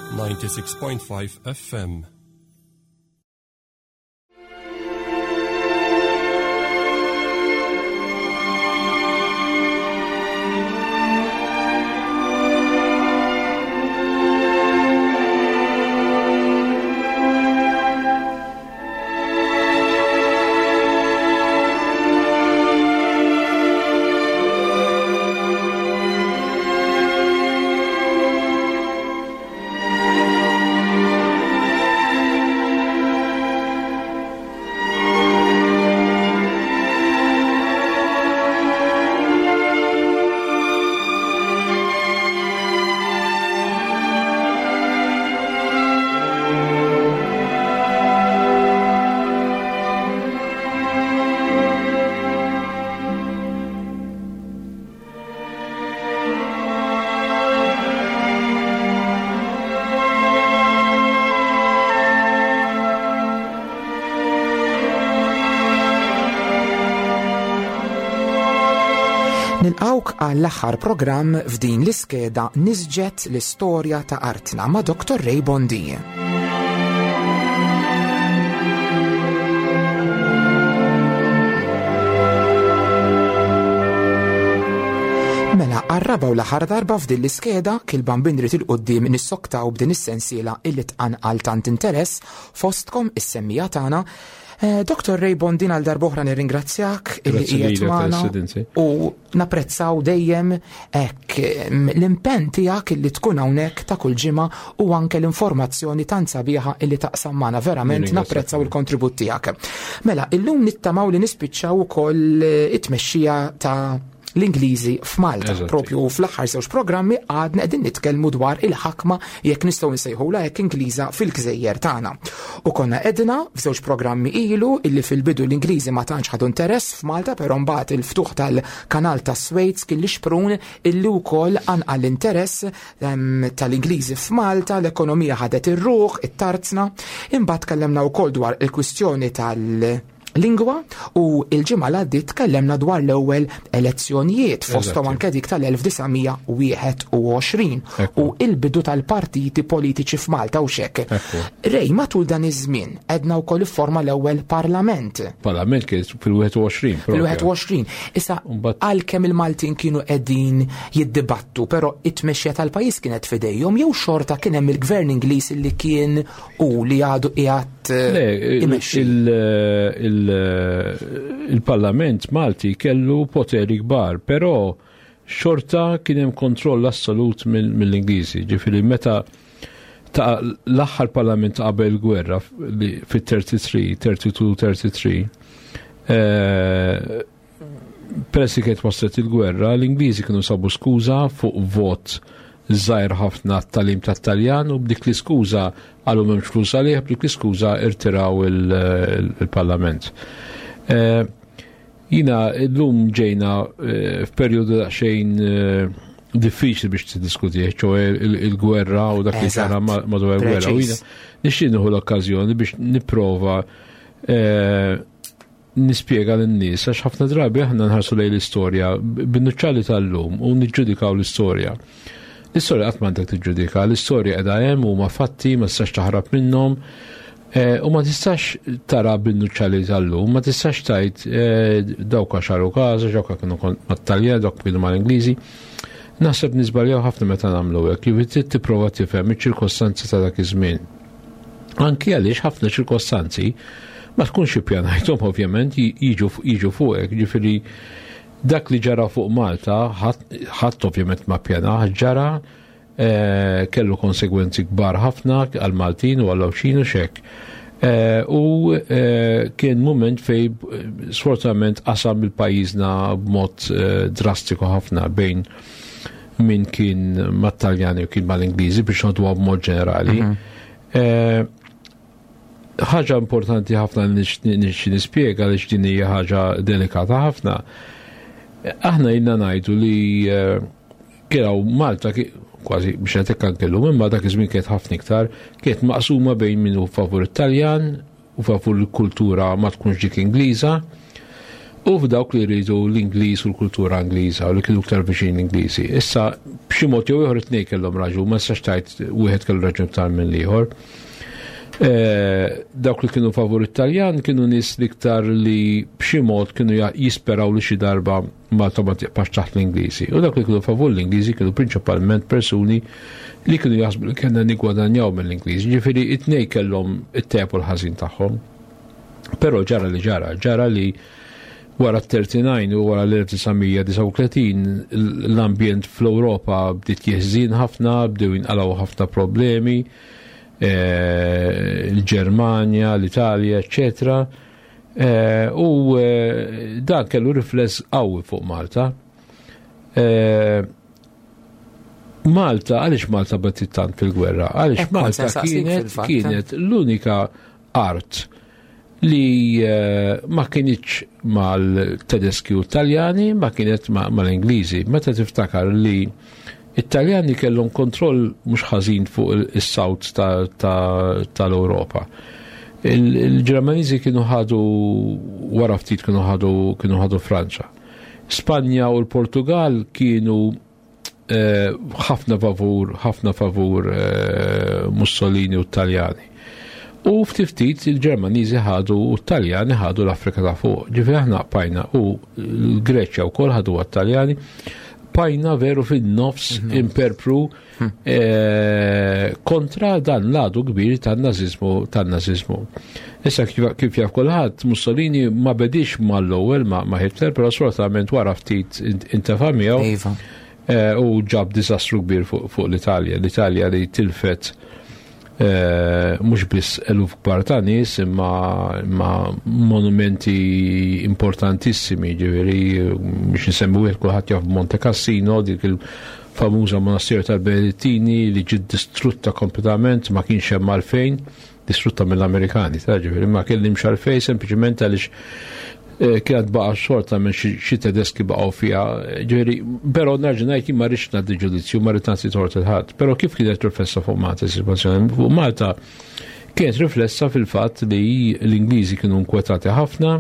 96.5 FM. Nilqawk għall-aħħar programm f'din l-iskeda nisġet l-istorja ta' artna ma' Dr. Ray Bondi. Mela qarrabaw l-aħħar darba f'din l-iskeda kil-ban binrit il-qoddim nissoktaw b'din is-sensiela illi tqanqal tant interess fostkom is-semmija tagħna. Dr. Ray Bondi għal darbohra nirringrazzjak illi qiegħed magħna u napprezzaw dejjem hekk l-impenn tiegħek illi tkun hawnhekk ta' kull ġimgħa u anke l-informazzjoni tant sabiħa illi taqsam magħna verament napprezzaw il-kontribut tiegħek. Mela illum nittamaw li nispiċċaw ukoll it-tmexxija ta' l-Ingliżi f'Malta. Propju fl-aħħar żewġ programmi għadna qegħdin nitkellmu dwar il-ħakma jekk nistgħu nsejħula hekk Ingliża fil-Gżejjer tagħna. U konna qedna f'żewġ programmi ilu illi fil-bidu l-Ingliżi ma tantx ħadu interess f'Malta, però mbagħad il-ftuħ tal-kanal tas-Suez kien l-ixprun illi wkoll anqal l-interess tal-Ingliżi f'Malta, l-ekonomija ħadet ir-ruħ, it-tarzna. Imbagħad tkellemna wkoll dwar il-kwistjoni tal-lingwa u il-ġimgħa l-għaddiet tkellemna dwar l-ewwel elezzjonijiet fosthom anke dik tal-1921 u il-bidu tal-partiti politiċi f'Malta u xekk. Rej matul dan iż-żmien għedna wkoll ifforma l-ewwel parlament. Parlament kien fil-21. Fil-21. Issa għalkemm il-Maltin kienu qegħdin jiddibattu, però it-tmexxija tal-pajjiż kienet f'idejhom jew xorta kien hemm il-Gvern Ingliż li kien u li għadu qiegħed imexxi. Il-Parlament Malti kellu poteri kbar, però xorta kien hemm kontroll assolut mill-Ingliżi. Ġifieri meta ta' l-aħħar Parlament qabel il-gwerra fit-32-33 peress li kienet waslet il-gwerra, l-Ingliżi kienu sabu skuża fuq vot żgħir ħafna tal-talim tat-Taljan u b'dik l-iskuża għalhom m'hemmx flus għalih, b'dik l-iskuża irtiraw il-Parlament. Jina llum ġejna f'perjodu daqsxejn diffiċli biex tiddiskutih, ċoe il-gwerra u dak li sara madwar il-gwerra. U jina nixtieq nieħu l-okkażjoni biex nipprova nispjega lin-nies għax ħafna drabi aħna nħarsu lejn l-istorja bin-nuċċali tal-lum u niġġudikaw l-istorja. L-istorja qatt m'għandek tiġġudika, l-istorja qiegħda hemm huma fatti ma tistax taħrab minnhom u ma tistax tara bin-nuċċali tal-lum, ma tistax tgħid dawk xaru każa, dawk kienu mat-Taljan, dawk kienu mal-Ingliżi. Naħseb niżbaljaw ħafna meta nagħmlu hekk, kif tipprova tifhem iċ-ċirkostanzi ta' dak iż-żmien. Anki għaliex ħafna ċirkostanzi ma tkunx ippjanajthom ovvjament jiġu fuqek, ġifieri dak li ġara fuq Malta ħadd ovvjament ma ppjana, ġara kellu konsegwenzi kbar ħafna għal Maltin u għal Lawxin u xekk. U kien mument fej sfortunatament qasam il-pajjiżna b'mod drastiku ħafna bejn min kien mat-Taljani u kien mal-Ingliżi biex nagħduha b'mod ġenerali. Ħaġa importanti ħafna nispjega li din hija ħaġa delikata ħafna. Aħna jilna ngħidu li kienu Malta kważi biex netek kellhom imma dak iż-żmien kienet ħafna iktar kienet maqsuma bejn min hu favur it-Taljan u favur il-kultura ma tkunx dik Ingliża u f'dawk li jridu l-Ingliż u l-kultura Ingliża u li kienu iktar viċin l-Ingliżi. Issa b'xi mod jew ieħor it-tnejn kellhom raġun, ma nistax tgħid wieħed kellu raġun aktar minn ieħor. Dawk li kienu favur Italjan kienu nies liktar li b'xi mod kienu jisperaw li xi darba Malta ma tibqax taħt l-Ingliżi. U dawk li kienu favur l-Ingliżi kienu prinċipalment persuni li kienu jaħsbu li kellna nigwadanjaw mill-Ingliżi. Ġifieri it-tnejn kellhom it-tepu l-ħażin tagħhom. Però ġara li wara t-39 u wara l-1939 l-ambjent fl-Ewropa bdiet jeħżin ħafna, bdew jinqalgħu ħafna problemi, l-Ġermanja, l-Italja, eccetera. U dan kellu rifless qawwi fuq Malta. Malta, għaliex Malta batit tant fil-gwerra? Għaliex Malta kienet l-unika art li ma kienitx mal-Tedeski u Taljani, ma kienet mal-Ingliżi. Meta tiftakar li Italjani kellhom kontroll mhux ħażin fuq is-sawt tal-Ewropa. Il-Ġermaniżi kienu ħadu wara ftit kienu ħadu Franċa. Spanja u l-Portugal kienu ħafna favur Mussolini u Taljani. U ftit il-Ġermaniżi ħadu u t-Taljani ħadu l-Afrika ta' fuq. Ġifieri aħna pajna u l-Greċja wkoll ħadu għat-Taljani. Pajna veru fin-nofs imperpru kontra dan l-għadu kbir tan-naziżmu. Issa kif jaf kulħadd Mussolini ma bedix mal-ewwel ma' Hitler, però assolutament wara ftit intefa' miegħu u ġab diżastru kbir fuq l-Italja. L-Italja li tilfet mhux biss eluf kbar ta' nies imma monumenti importantissimi, ġifieri biex nisemmu wieħed kulħadd jaf Monte Cassino, dik il-famuża monasteru tal-Benedettini li ġiet distrutta kompletament, ma kienx hemm għalfejn, distrutta mill-Amerikani, ġifieri ma kellhimx għalfejn sempliċement għaliex kienet baqa' xorta minn xi Tedeski baqgħu fiha, ġifieri, però nerġa' ngħid ma rridx ngħaddi ġudizzju, ma rrid nagħti tort il-ħadd. Però kif kienet riflessa fuq Malta is-sitwazzjoni? Fuq Malta kienet riflessa fil-fatt li l-Ingliżi kienu nkwetati ħafna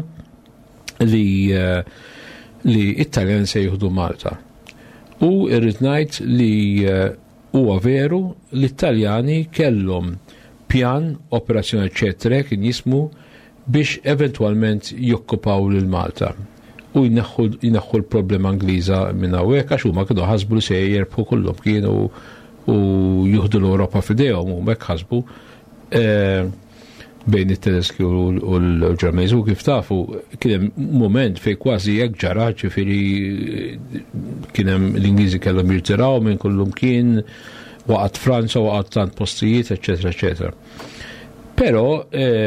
li Italjan se jieħdu Malta. U irrid ngħid li huwa veru li Italjani kellhom pjan operazzjoni Cetre kien jismu biex eventualment jokkupaw lil Malta u jneħħu l-problema Ingliża minn hawnhekk għax huma kienu ħasbu li se jerbħu kollhom kienu u jieħdu l-Ewropa f'idejhom huma hekk ħasbu bejn it-Tedeski u l-Ġermaniżi u kif tafu kien hemm mument fejn kważi hekk ġara, ġifieri kien hemm l-Ingliżi kellhom jirtiraw minn kullum kien waqgħet Franza waqgħet tant postijiet, eċetera, eċetera. Però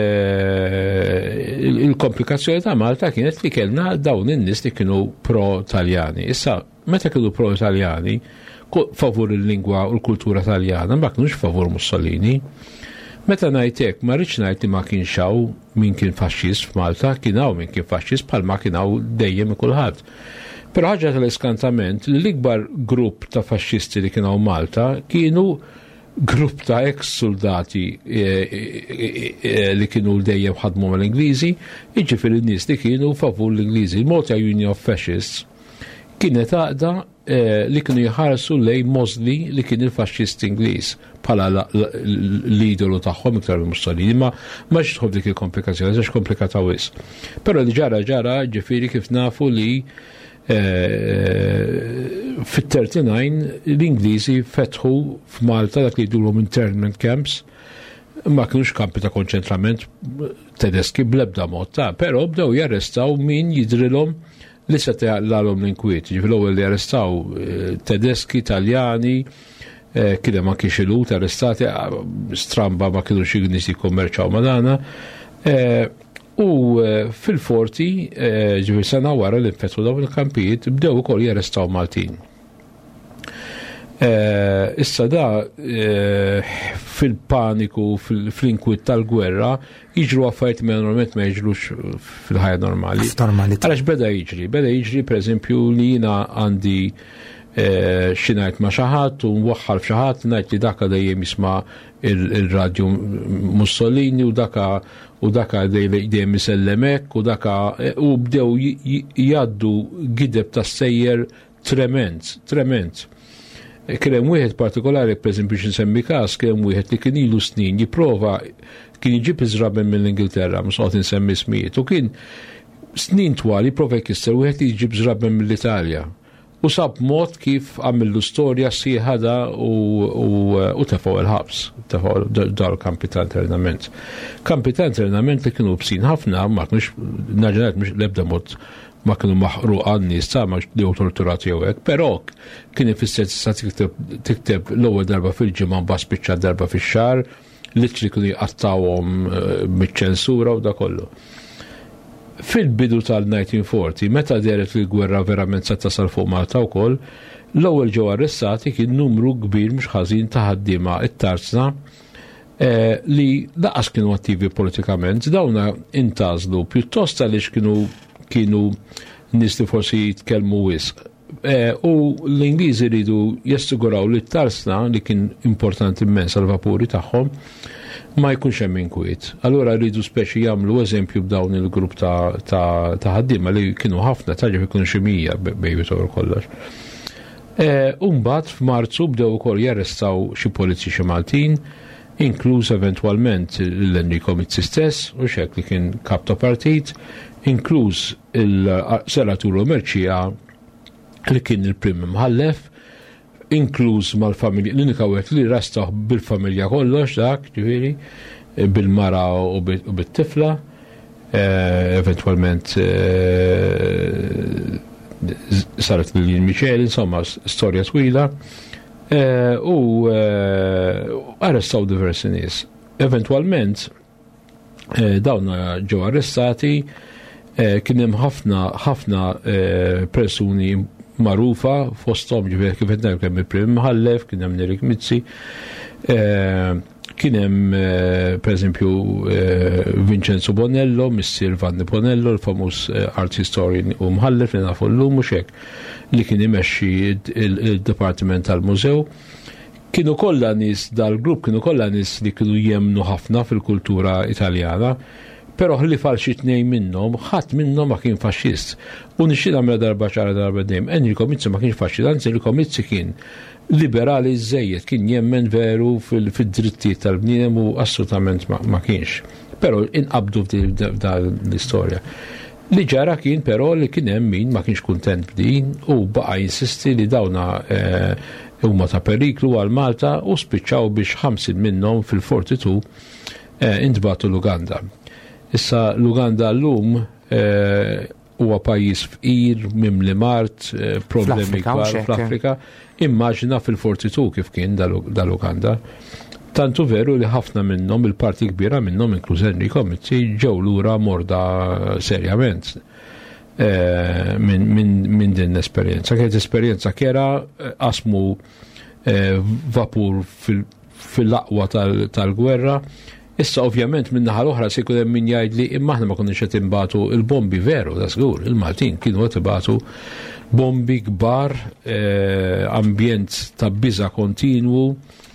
il-komplikazzjoni ta' Malta kienet li kellna dawn in-nies li kienu pro-Taljani. Issa, meta kienu pro-Taljani, favur il-lingwa u l-kultura Taljana, ma kienux favur Mussolini. Meta ngħid hekk ma rridx ngħid li ma kienx hawn min kien faxxist f'Malta, kien hawn min kien faxxist bħalma kien hawn dejjem kulħadd. Però ħaġa tal-iskantament li l-ikbar grupp ta' faxxisti li kien hawn Malta kienu grupp ta' ex-soldati li kienu dejjem ħadmu mal-Ingliżi, jiġifieri n-nies li kienu favur l-Ingliżi. Il-Malta Union of Fascists kienet għaqda li kienu jħarsu lej Mosley li kien il-faxxist Ingliż bħala l-idolu tagħhom iktar minn Mussolini, ma ġidħol dik il-komplikazzjoni, għax komplikata wisq. Però li ġara ġifieri kif nafu li fit-39 l-Ingliżi fetħu f'Malta dak li jdulhom internment camps, ma kienux kampi ta' konċentrament Tedeski bl-ebda mod ta', però bdew jarrestaw min jidrilhom li se tagħlalhom l-inkwiet. Ġifieri li arrestaw Tedeski, Taljani, kien hemm anke xi lut arrestati, stramba ma kienux nies jikkommerċaw ma' dana. U fil-40, ġifieri sena wara li nfetħu dawn il-kampijiet, bdew ukoll jarrestaw Maltin. Issa da fil-paniku, fil-inkwiet tal-gwerra, jiġru affarijiet ma normalment ma jiġrux fil-ħajja normali. Għalax beda jiġri pereżempju li jiena għandi xi ngħid ma' xi ħadd u nwaħħal f'xi ħadd ngħid li daka dejjem jisma' il-radju Mussolini u daka dejjem isellem hekk u bdew jgħaddu gideb tas-sejjer trement. Kien hemm wieħed partikolari, pereżempju biex nsemmi każ, kien hemm wieħed li kien ilu snin jipprova kien jiġib iżraben mill-Ingilterra, mhux qed insemmi smijiet, u kien snin twal jipprova jkisser wieħed li jġib żraben mill-Italja. U sab mod kif għamillu storja sieħada u tefaw il-ħabs, tefaw dar kampi ta' internament. Kampi ta' internament li kienu bsin ħafna, ma kienux naġenet mux lebda mod ma kienu maħru għanni ma li torturati jew hekk, però kien ifisser tista' tikteb l-ewwel darba fil-ġimgħa mbagħad spiċċa darba fix-xahar, litri kienu jqattawhom miċ-ċensura u da kollu. Fil-bidu tal-1940, meta deret li l-gwerra verament se tasal fuq Malta wkoll, l-ewwel ġew arrestati kien numru kbir mhux ħażin ta' ħaddiema it-tarzna li laqas kienu attivi politikament, dawna intażlu pjuttost għaliex kienu nies li forsi jitkellmu wisq. U l-Ingliżi ridu jassiguraw li t-tarzna li kien importanti immens għal-vapuri tagħhom ma jkunx hemm inkwiet. Allura rridu speċi jagħmlu eżempju b'dawn il-grupp ta' ħaddiema li kienu ħafna taġġeb ikunu xi mija bejbitor kollox. Mbagħad f'Marzu bdew ukoll jarrestaw xi politiċi Maltin, inkluż eventwalment l-Enrico Mizzi stess, u xek li kien kap ta' partit, inkluż il-Seratur Merċija li kien il-prim mħallef, inkluż mal-familja, l-unika wieħed li rastaħ bil-familja kollox dak, ġifieri, bil-mara u bit-tifla, eventwalment saret Lillian Michel, insomma, storja twila, u arrestaw diversi nies. Eventwalment, dawna ġew arrestati, kien hemm ħafna persuni marufa fosthom ġifieri kif qed kemm il-Prim Mħallef, kien hemm Erik Mizzi, kien hemm pereżempju Vincenzo Bonello, Missier Vanni Bonello, l-famuż art historian u mħallef li nafu llum mhux hekk, li kien imexxi il-Dipartiment tal-Mużew. Kienu kollha nies dal-grupp kienu kollha nies li kienu jemnu ħafna fil-kultura Italjana, però li falxi tnejn minnhom, ħadd minnhom ma kien faxxist. U nixtieq nagħmel darba ċara darba dejjem, Enrico Mizzi ma kienx faxxist, anzi Enrico Mizzi kien liberali żejjed, kien jemmen veru fid-drittijiet tal-bniedem u assolutament ma kienx. Però inqabdu f'dan l-istorja. Li ġara kien però li kien hemm min ma kienx kuntent b'din u baqa' jinsisti li dawna huma ta' periklu għal Malta u spiċċaw biex 50 minnhom fil-42 intbagħtu l-Uganda. Issa l-Uganda llum huwa pajjiż fqir, mimli mart, problemi kbar fl-Afrika. Immaġina fil-42 kif kien dal-Uganda. Tantu veru li ħafna minnhom, il-parti kbira minnhom inkluż Enrico Mizzi ġew lura morda serjament minn din l-esperjenza. Kienet esperjenza kera qasmu vapur fil-aqwa tal-gwerra. Issa ovvjament minn naħa l-oħra se jkun hemm min jgħid li imma aħna ma konniex qed inbagħtu il-bombi veru, da żgur, il-Maltin kienu qed ibagħtu bombi kbar, ambjent ta' biża' kontinwu,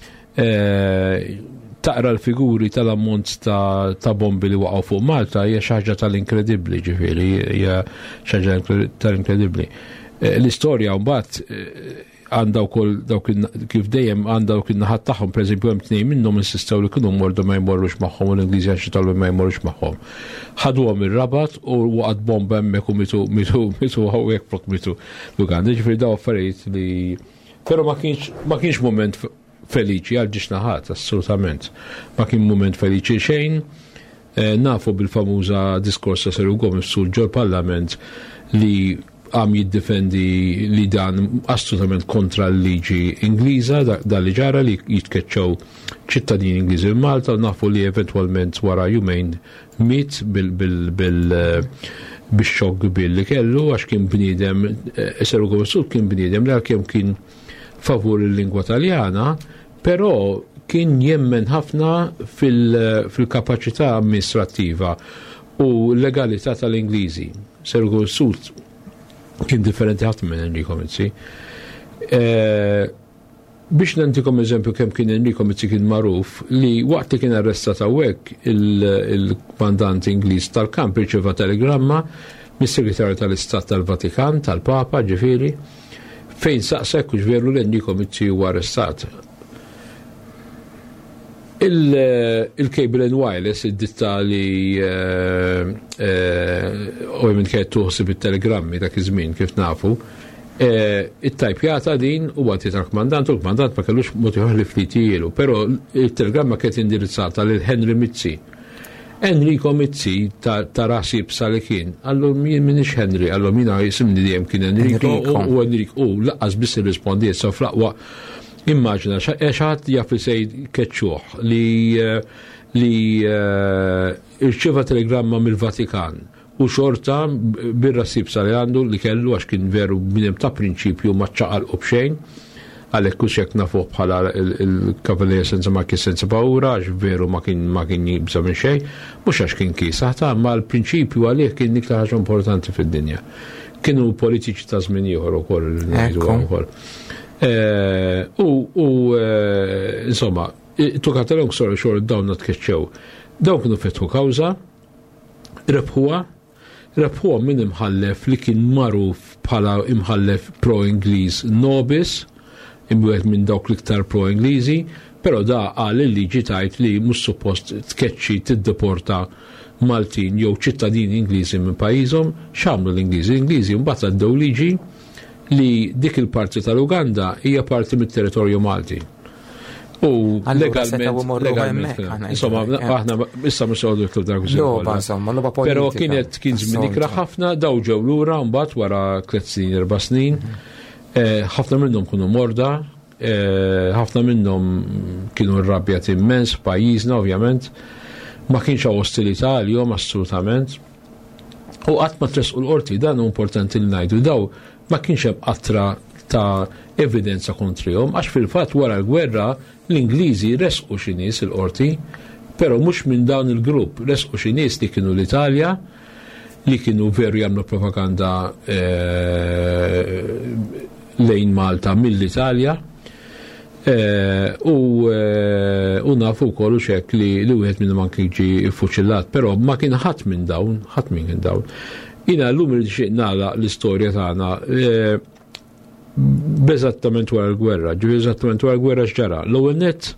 taqra l-figuri tal-ammont ta' bombi li waqgħu fuq Malta hija xi ħaġa tal-inkredibbli, ġifieri hija xi ħaġa tal-inkredibbli. L-istorja mbagħad għandha wkoll dawk kif dejjem għandha dawk in-naħat tagħhom, pereżempju hemm tnejn minnhom insistew li kienu mordu ma jmorrux magħhom u l-Ingliżi għax talbu ma jmorrux magħhom. Ħaduhom ir-Rabat u waqgħet bomba hemmhekk u mitu hawnhekk flok mitu l-Uganda. Ġifieri daw affarijiet li però ma kienx mument feliċi għal ġiex naħat, assolutament. Ma kien mument feliċi xejn. Nafu bil-famuża diskors ta' Seru Gomez sul ġol-Parlament li għam jiddefendi li dan assolutament kontra l-liġi Ingliża, da li ġara li jitkeċċaw ċittadini Ingliżi Malta u nafu li eventualment wara jumejn mit bil-xogg billi kellu għax kien bniedem, Seru Gomez kien bniedem li għalkemm kien favur il-lingwa Taljana, però kien jemmen ħafna fil-kapaċità amministrattiva u legalità tal-Ingliżi. Seru Gomez kien differenti ħafna minn Enrico Mizzi. Biex nantikom eżempju kemm kien Enrico Mizzi kien magħruf li waqt li kien arrestat hawnhekk il-kmandant Ingliż tal-kamp riċeva telegramma mis-Segretarju tal-Istat tal-Vatikan, tal-Papa, ġifieri, fejn saqsek u veru l-Enrico Mizzi huwa arrestat. Il-Cable and Wireless id-ditta li ovvjament kienet tuħsib it-telegrammi dak iż-żmien kif nafu, it-tajpjata din u għati tal-kmandant u l-kmandant ma kellux motiħor li flitijielu, pero il-telegramma kienet indirizzata lil Henry Mizzi. Enrico Mizzi ta' rasi bsa li kien, għallu minix Henry, għallu mina jisimni dijem kien Enrico u Enrico u laqqas biss il-rispondiet, so flaqwa immaġina, xaħat jaffi sejd keċċuħ li irċiva telegramma mill-Vatikan u xorta bir-rasib sa li għandu li kellu għax kien veru minnem ta' prinċipju maċċaqal u bxejn għalek kux nafuq bħala il-kavalleja senza ma kien senza paura għax veru ma kien jibza minn xej mux għax kien kisa ta' ma l-prinċipju għalek kien nikla ħaġa importanti fid-dinja. Kienu politiċi ta' żmien ieħor ukoll ukoll. Insomma, tukatalong xor dawn tkeċċew. Dawn kienu fetħu kawza, rebħuha minn imħallef li kien magħruf bħala imħallef pro-Ingliż nobis, imwiet minn dawk l-iktar pro-Ingliżi, però da qal il-liġi tajt li mhux suppost tkeċċi tiddeporta Maltin jew ċittadini Ingliżi minn pajjiżhom, x'għamlu l-Ingliżi? L-Ingliżi mbagħad għaddew liġi li dik il-parti tal-Uganda hija parti mit-territorju Malti. U legalment. Insomma, aħna issa mhux għodu kif dak Però kien żmien ikra ħafna daw ġew lura mbagħad wara 3 snin 4 snin. Ħafna minnhom kienu morda, ħafna minnhom kienu rrabjat immens f'pajjiżna ovvjament. Ma kienx ostilità għalihom assolutament. U qatt ma tresqu l-qorti dan importanti li ngħidu daw ma kienx hemm qatra ta' evidenza kontrihom għax fil-fatt wara l-gwerra l-Ingliżi resqu xi nies il-qorti, però mhux minn dawn il-grupp, resqu xi nies li kienu l-Italja li kienu veru jagħmlu propaganda lejn Malta mill-Italja u nafu wkoll xekk li wieħed minnhom anke jiġi fuċillat, però ma kien ħadd minn dawn. Jiena llum irrid nagħlaq l-istorja tagħna b'eżattament wara l-gwerra. Eżattament wara l-gwerra x'ġara. L-ewwel nett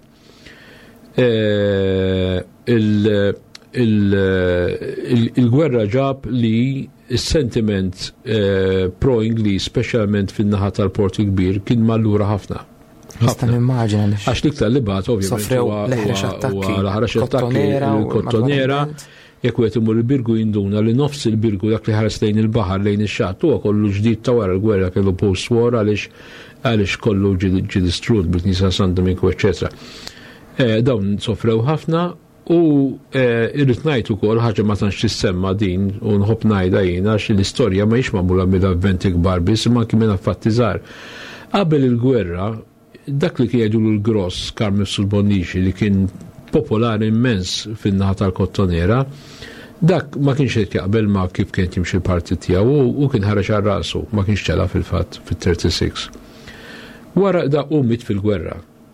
il-gwerra ġab li s-sentiment pro-Ingliż, speċjalment fin-naħa tal-Port il-Kbir, kien mallura ħafna. Nista' nimmaġina għax l-iktar li bagħat ovvjament l-ħrax attakki il-kottonera jekk wieħed imur il-birgu jinduna li nofs il-birgu dak li ħares lejn il-baħar lejn ix-xatt huwa kollu ġdid ta' wara l-gwerra kellu post-war għaliex kollu ġie distrut bil-Knisja San Domenico eċetera. Dawn sofrew ħafna u irrid ngħid ukoll ħaġa ma tantx tissemma din u nħobb ngħidha jien għax l-istorja mhijiex magħmula mill-avventi kbar biss imma anke minn affatti żgħar. Qabel il-gwerra dak li kien jgħidu l-Gross Carmine Sulbonici li kien popolari immens fin-naħa tal-Kottonera, dak ma kienx qed jaqbel ma kif kien jimxi l-partit tiegħu u kien ħareġ għal rasu, ma kienx ċela fil-fatt fit-36. Wara da mit fil-gwerra.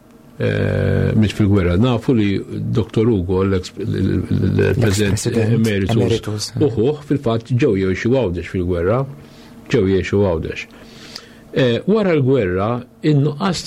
Nafu li Dr. Ugo, l-President Emeritus, fil-fatt ġew jgħixu għawdex fil-gwerra, Wara l-gwerra, in-nuqqas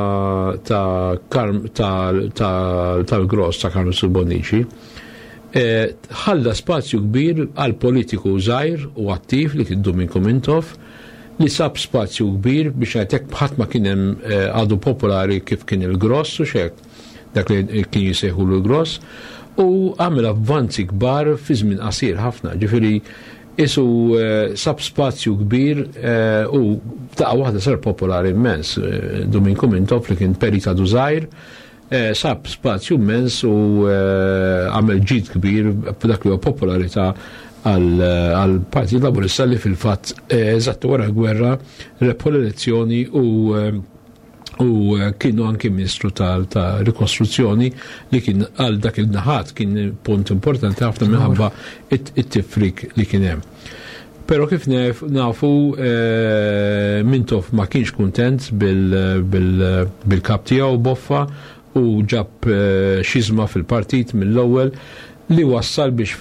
tal-Gross ta' Carmine Sulbonici ħalla spazju kbir għal politiku żgħir u attiv li kien Domingo Mintoff li sab spazju kbir biex għajtek bħadd ma kien hemm għadu popolari kif kien il-Gross u xek dak li kien jisejħu l-Gross u għamel avvanzi kbar fi żmien qasir ħafna, ġifieri isu sab spazju kbir u ta' waħda sar popolari immens. Domingo Mintoff li kien perita żgħir sab spazju immens u għamel ġid kbir b'dak li huwa popolarità għal Partit Laburista li fil-fatt eżatt wara l-gwerra rebħu l-elezzjoni u kienu anke ministru ta' rikostruzzjoni li kien għal dak il-naħat kien punt importanti ħafna minħabba it-tifrik li kien hemm. Però kif nafu Mintoff ma kienx kuntent bil-kap tiegħu Boffa u ġab xizma fil-partit mill-ewwel li wassal biex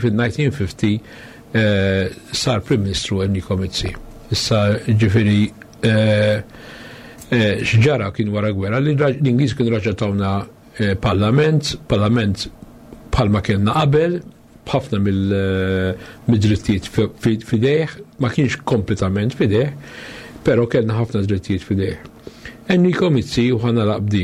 fil-1950 sar Prim Ministru Enrico Mizzi. Issa ġifieri x'ġara kien wara gwerra li l-Ingliż kienu raġatawna parlament bħalma kienna qabel, b'ħafna mill-drittijiet fidejh, ma kienx kompletament fidejh, però kellna ħafna drittijiet fidejh. Enrico Mizzi u ħana laqbdi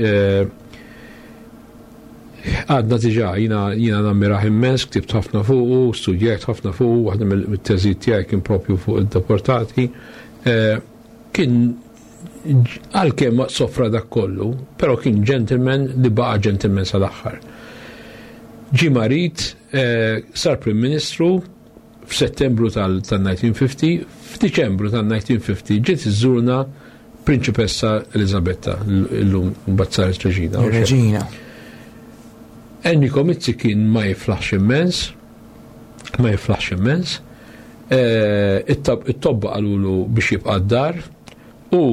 għadna tiġa jina nammiraħ immens, ktibt ħafna fuqu, studjajt ħafna fuqu, waħda mill-teżit tiegħi kien propju fuq id-deportati. Kien għalkemm soffra dak kollu, però kien gentleman li baqa gentleman sal-aħħar. Ġi marit, sar Prim Ministru f'Settembru tal-1950, f'Diċembru tal-1950 ġiet iżżurna Prinċipessa Elisabetta, l-lum mbagħad saret Reġina. Enrico Mizzi kien ma jiflaħx immens, it-tobba qalulu biex jibqa' d-dar u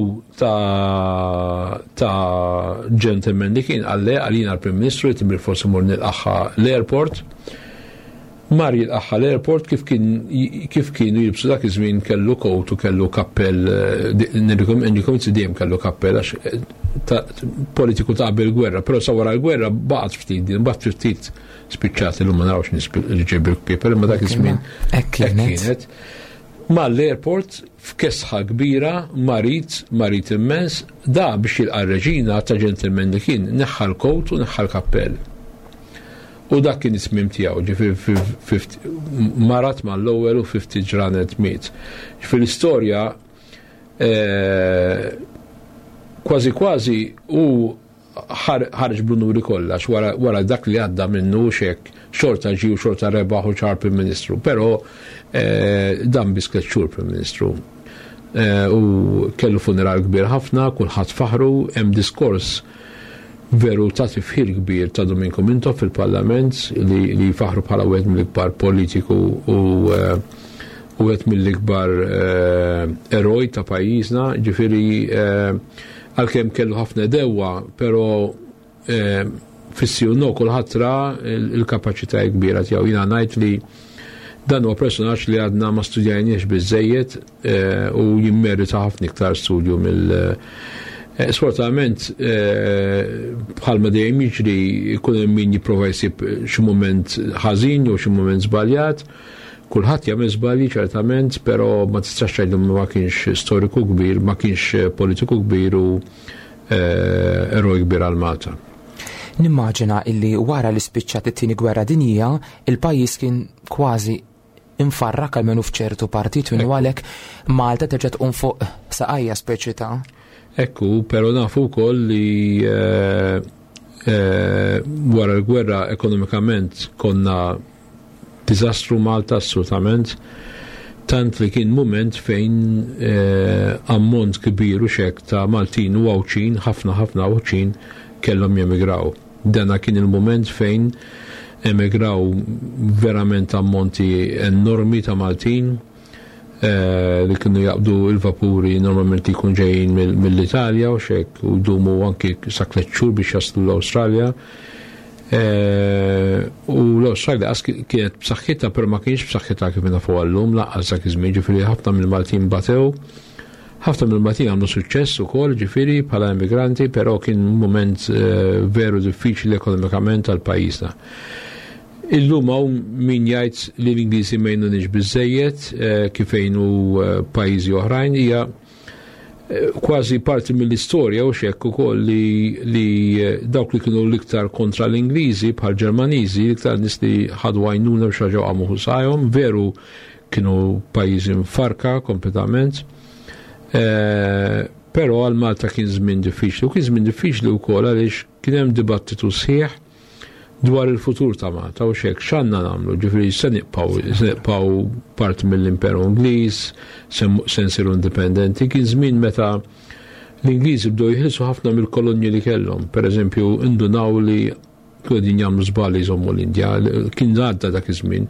ta' gentleman li kien għalina l-Prim Ministru li tibri forsi mur nilqaħħa l-airport. Mar jilqaħħa l-airport kif kienu jibsu dak iż-żmien kellu kot u kellu kappell, Enrico Mizzi dejjem kellu kappell għax politiku ta' qabel gwerra, però sa wara l-gwerra baqgħet ftit spiċċat illum ma narawx niġġib il-paper, imma dak iż-żmien hekk kienet. Ma l-airport f'kesħa kbira marit immens da biex jilqa' Reġina ta' gentleman li kien neħħa l-kot u neħħa l-kappell. U dak kien ismim tiegħu, ġifieri marat mal-ewwel u 50 ġranet miet. Fil-istorja kważi u ħarġ bl-nuri kollha wara dak li għadda minnu xek xorta ġi u xorta rebaħ u ċar Prim Ministru, però dan biss xhur Prim Ministru. U kellu funeral kbir ħafna, kulħadd faħru, hemm diskors veru ta' tifħir kbir ta' Domingo Minto fil-Parlament li faħru bħala wieħed mill-ikbar politiku u wieħed mill-ikbar eroj ta' pajjiżna, ġifieri għalkemm kellu ħafna dewwa, però fis-siju kulħadd ra l-kapaċità kbira tiegħu. Jiena ngħid li dan huwa personaġġ li għadna ma studjajniex biżejjed u jimmerita ħafna iktar studju Sfortunatament bħalma dejjem jiġri jkun hemm min jipprova jsib xi mument ħażin jew xi mument żbaljat. Kulħadd jagħmel żbalji ċertament, però ma tistax tgħidhom ma kienx storiku kbir, ma kienx politiku kbir u eroj kbir għal Malta. Nimmaġina illi wara li spiċċat it-tieni gwerra dinjija, il-pajjiż kien kważi infarrak almenu f'ċertu partit minnu għalhekk Malta terġa' tqum fuq saqajja speċi ta' Ekku, pero nafu wkoll li wara l-gwerra ekonomikament konna diżastru Malta assolutament, tant li kien moment fejn ammont kbir u xek ta' Maltin u Awċin, ħafna Awċin kellhom jemigraw. Dana kien il-moment fejn emigraw verament ammonti enormi ta' Maltin li kienu jaqbdu il-vapuri normalment jkun ġejjin mill-Italja u xek u jdumu anki saklet xhur biex jaslu l-Awstralja. U l-Awstralja kienet b'saħħitha però ma kienx b'saħħitha kif nafu għallum laqqas dak iż-żmien, ġifieri ħafna mill-Maltin batew, ħafna mill-Maltin għamlu suċċess ukoll ġifieri bħala immigranti, però kien mument veru diffiċli ekonomikament għal pajjiżna. Illum hawn min jgħid li l-Ingliżi ma jgħinunix biżżejjed kif għejnu pajjiżi oħrajn, hija kważi parti mill-istorja u xekk ukoll li dawk li kienu l-iktar kontra l-Ingliżi bħal Ġermaniżi, l-iktar nies li ħadu għajnuna biex raġgħu għamu ħusajhom, veru kienu pajjiżi mfarka kompletament. Però għal Malta kien żmien diffiċli, u kien żmien diffiċli wkoll għaliex kien hemm dibattitu sħiħ dwar il-futur ta' Malta u xek x'għandna nagħmlu, ġifieri se nibqgħu part mill-Imperu Ingliż, se nsiru indipendenti. Kien żmien meta l-Ingliżi bdew jħilsu ħafna mill-kolonji li kellhom. Pereżempju indunaw li kienu jagħmlu żball jżommu l-Indja, kien għadda dak iż-żmien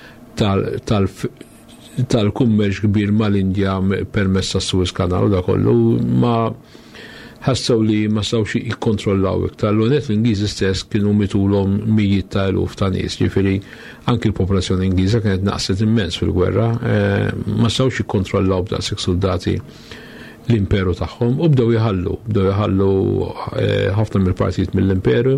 tal-kummerċ kbir mal-Indja permezz tas-Suez Canal u dak kollu ma ħassew li ma stawx jikkontrollaw iktar. L-unet l-Ingliżi stess kienu mitulhom mijiet ta' eluf ta' nies, ġifieri anki l-popolazzjoni Ingliża kienet naqset immens fil-gwerra, ma stawx jikkontrollaw b'daqshekk soldati l-imperu tagħhom u bdew jħallu ħafna mill-partijiet mill-imperu.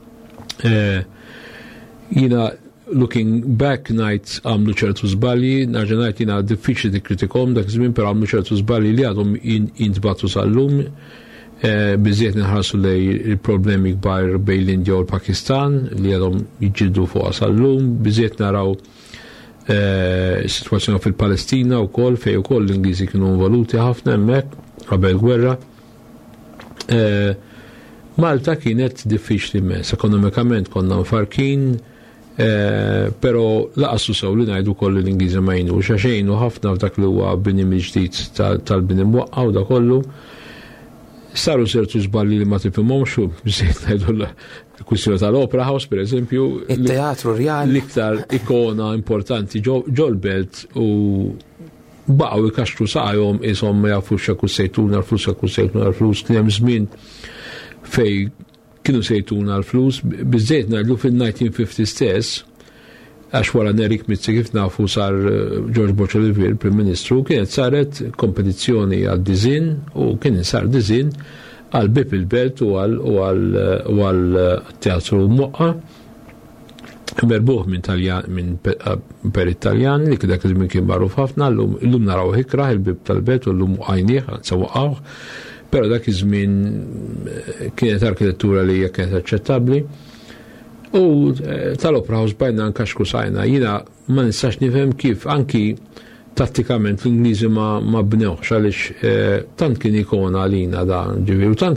Jiena looking back ngħid għamlu ċertu żbalji, narġa' ngħid jiena diffiċli tikkritikhom dak iż-żmien però għamlu ċertu żbalji li għadhom jintbagħtu sal-lum. Biżiet nħarsu lej il-problemi kbar bejn l-Indja u l-Pakistan li għadhom jiġġieldu fuqha sal-lum, biżiet naraw situazzjoni fil-Palestina wkoll fejn ukoll l-Ingliżi kienu involuti ħafna hemmhekk qabel gwerra. Malta kienet diffiċli immens, ekonomikament konna mfarkin, però laqassu sew li ngħidu wkoll l-Ingliżi ma jgħinux għax jgħinu ħafna f'dak li huwa bini mill-ġdid tal-bini mwaqqa u da kollu. Saru sertu żballi li ma tifhimhomx u bżejt ngħidu l-kwistjoni tal-Opera House pereżempju. Il-Teatru Reali. L-iktar ikona importanti ġol-belt u baqgħu jkaxtru saqajhom ishom ma jafux x'ekku sejtuna l-flus kien hemm żmien fejn kienu sejtuna l-flus biżejt ngħidlu fil-1950 stess għax wara Nerik Mizzi kif nafu sar George Bocellier Prim Ministru kienet saret kompetizzjoni għal dizin u kien sar dizin għal Bib il-Belt u għal teatru Moqqa merbuħ minn per Italjan li kiedak iż-żmien kien magħruf ħafna llum naraw ikra il-Bib tal-Belt u llum għajnieh sewwaqgħu però dak iż-żmien kienet arkitettura li hija kienet aċċettabbli. U tal-Opera House bajna nkaxku sajna, jina ma nistax nifhem kif anki tattikament l-Ingliżi ma bnewx għaliex tant kien ikona għalina dan ġifieri u tant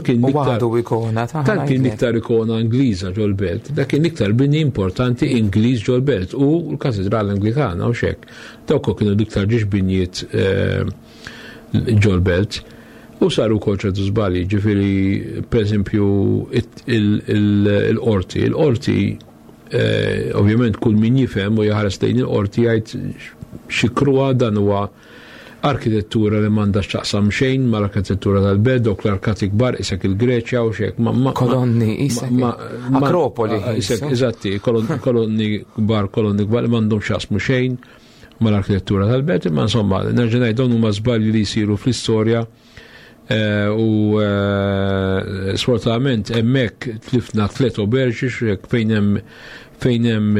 kien iktar ikona Ingliża ġol-Belt, dak kien iktar bini importanti Ingliż ġol-Belt u l-Katedrala Anglikana u xek. Dawk kienu iktar ġiex binjiet ġol-Belt. U saru ċertu żbalji, ġifieri pereżempju il-qorti. Il-qorti ovvjament kull min jifhem u jaħares lejn il-qorti jgħid xikruha dan huwa arkitettura li m'għandhax x'taqsam xejn mal-arkitettura tal-belt, dawk l-arkati kbar isek il-Greċja u xek. Kolonni isek Akropoli. Eżatti, kolonni kbar li m'għandhom x'jaqsmu xejn mal-arkitettura tal-belt, imma insomma nerġa' ngħid dawn huma żbalji li jsiru fl-istorja. U sfortunatament hemmhekk tlifna 3 oberġi fejn hemm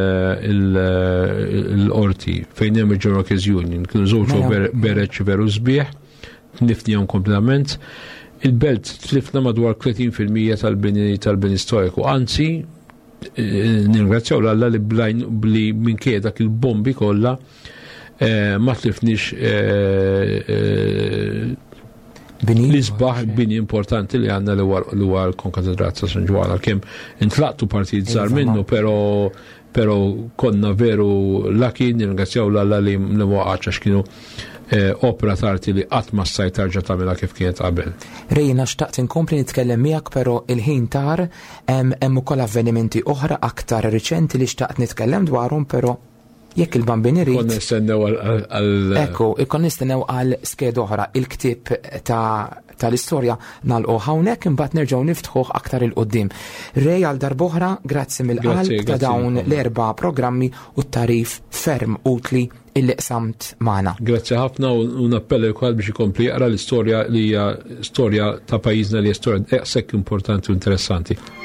il-qorti, fejn hemm il-Ġeneral's Union, kienu żewġ bereċ veru sbieħ, tlifnihom kompletament. Il-belt tlifna madwar 30% tal-bini storiku, anzi ningrazzjaw l-Alla li minkejja dak il-bombi kollha ma tlifniex l-isbaħ bini importanti li għanna li huwa l-Konkatedrat ta' San Ġwan, kemm intlaqtu partijiet żgħar minnu, pero konna veru laki nirringrazzjaw l-Alla li mwaqgħax għax kienu opera tarti li qatt ma stajt tarġa' tagħmilha kif kienet qabel. Rejna xtaqt inkompli nitkellem miegħek, però il-ħin tar hemm ukoll avvenimenti oħra aktar riċenti li xtaqt nitkellem dwarhom, però jekk il-bambin irid. Konna nistennew għal. Ekku, konna nistennew għal sked oħra, il-ktieb tal-istorja nagħlqu hawnhekk imbagħad nerġgħu niftħuh aktar il-qudiem. Rej għal darb'oħra, grazzi mill-qalb ta' dawn l-4 programmi u t-tarif ferm utli illi qsamt magħna. Grazzi ħafna u nappella wkoll biex ikompli jaqra l-istorja li hija storja ta' pajjiżna li hija storja daqshekk importanti u interessanti.